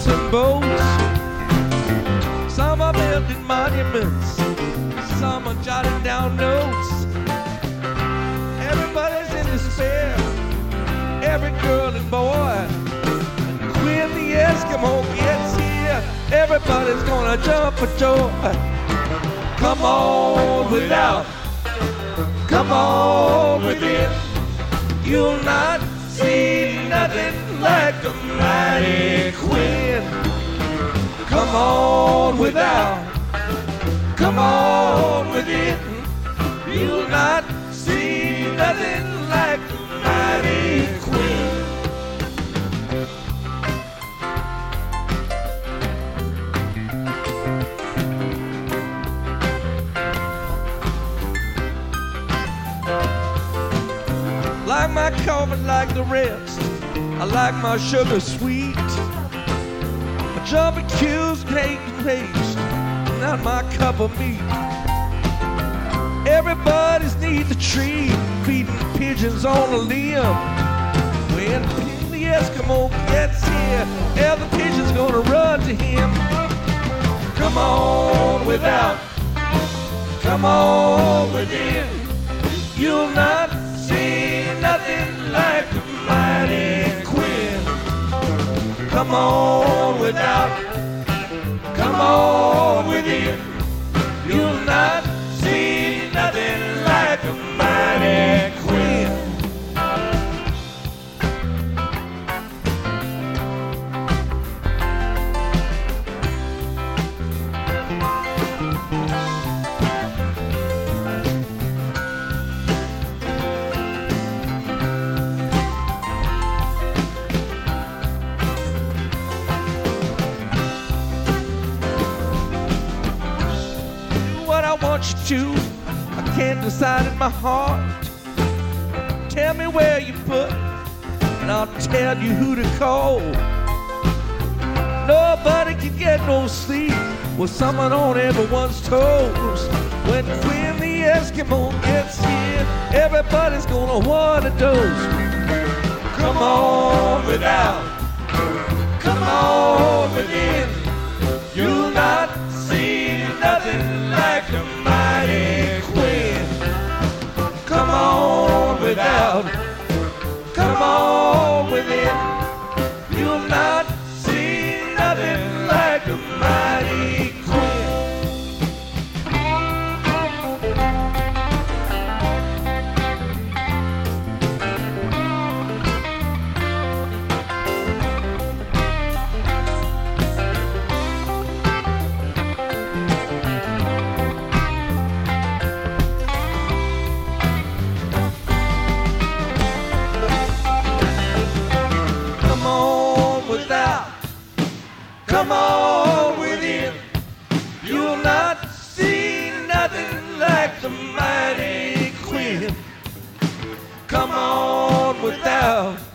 rivers and boats. Some are building monuments, some are jotting down notes. Everybody's in despair, every girl and boy. When the Eskimo gets here, everybody's gonna jump for joy. Come on without, come on within. You'll not see nothing like the mighty Queen. Come on without, come on within. You'll not see nothing like the mighty Queen. Like my coffee like the rest, I like my sugar sweet. My jumping cues, cake and paste, not my cup of meat. Everybody's needs a tree, feeding pigeons on a limb. When the Eskimo gets here, every pigeon's gonna run to him. Come on without, come on within. You'll not see nothing like the mighty Queen. Come on without, come on within. You'll not see nothing like the mighty Queen. I can't decide in my heart. Tell me where you put, and I'll tell you who to call. Nobody can get no sleep with someone on everyone's toes. When the Eskimo gets here, everybody's gonna want a dose. Come on without, come on within. You'll not see nothing like the mighty Queen. Come on without, come on within. You'll not see nothing like the mighty Queen. Come on within. You'll not see nothing like the mighty Queen. Come on without.